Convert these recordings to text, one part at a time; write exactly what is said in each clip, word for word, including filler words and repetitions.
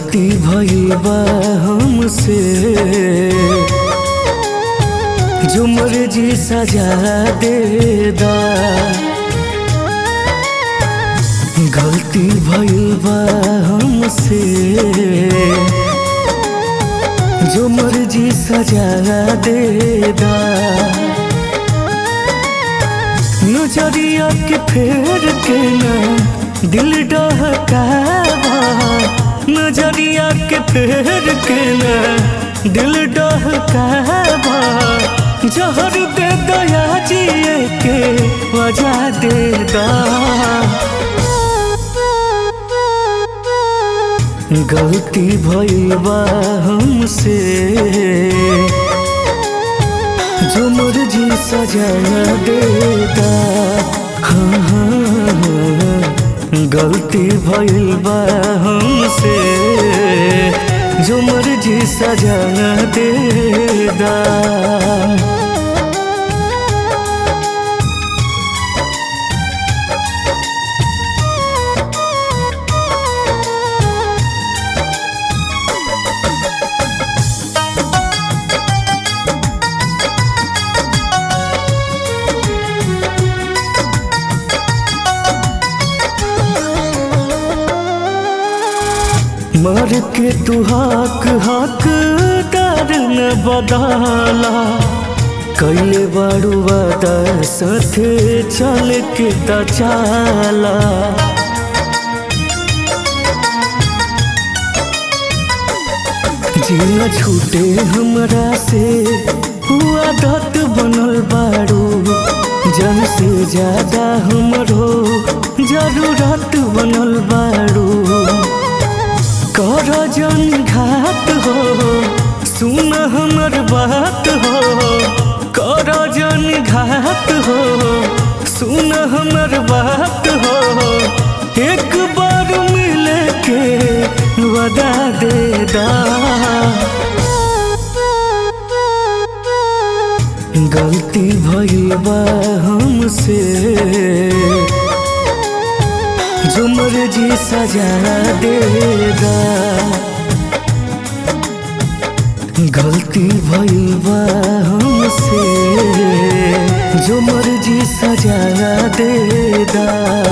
गलती भइल बा हमसे, जो मर्जी सजा दे दा। गलती भइल बा हमसे, जो मर्जी सजा दे दा। नजरिया के फेर के ना दिल डहकावा, नजरिया के फेर के ना दिल डहकावा। जहर दे दया जिए के वजह दे दा। गलती भइल बा हमसे, जो मर्जी सजा दे दा। हाँ हाँ हाँ, गलती भइल बा हमसे, जो मर्जी सजा दे दा। मर के तू हक हक दर न बदाला। कैले बारू वादा साथे चल के ता चाला। जीना छूटे हमरा से आदत बनल बारू। जन से ज्यादा हमरो जरूरत बनल बारू। कर जन घात हो, सुन हमर बात हो। कर जन घात हो, सुन हमर बात हो। एक बार मिले के वदा दे दा। गलती भइल बा हमसे, जो मर्जी सजा दे दा। गलती भइल बा हमसे, जो मर्जी सजा दे दा।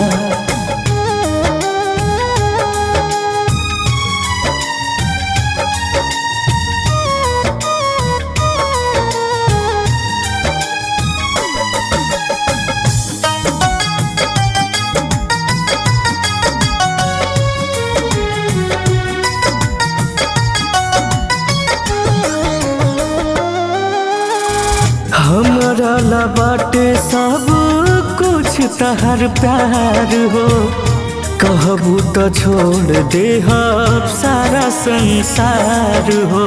हमारा ला बाटे सब कुछ तहर प्यार हो। कहबू तो छोड़ दे हम सारा संसार हो।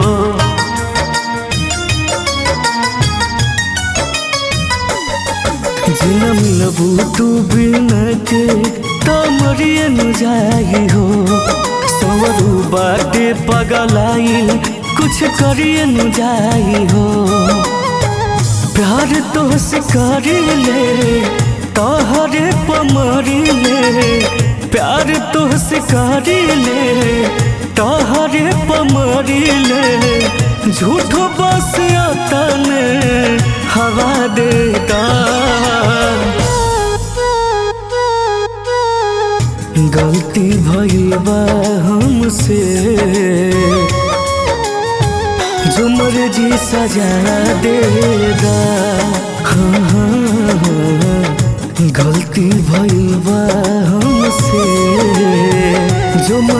जिन मिलबू तू बिना के तो मरिए न जाई हो। सवरू बाटे पगलाई कुछ करिए न जाई हो। प्यार तो से करी ले तोहरे पमरी ले। प्यार तो से करी ले तोहरे पमरी ले। झूठो बस तने हवा दे दा। गलती भइल बा हमसे, जो मर्जी सजा दे दा। हाँ हाँ हाँ, गलती भइल बा हमसे, जो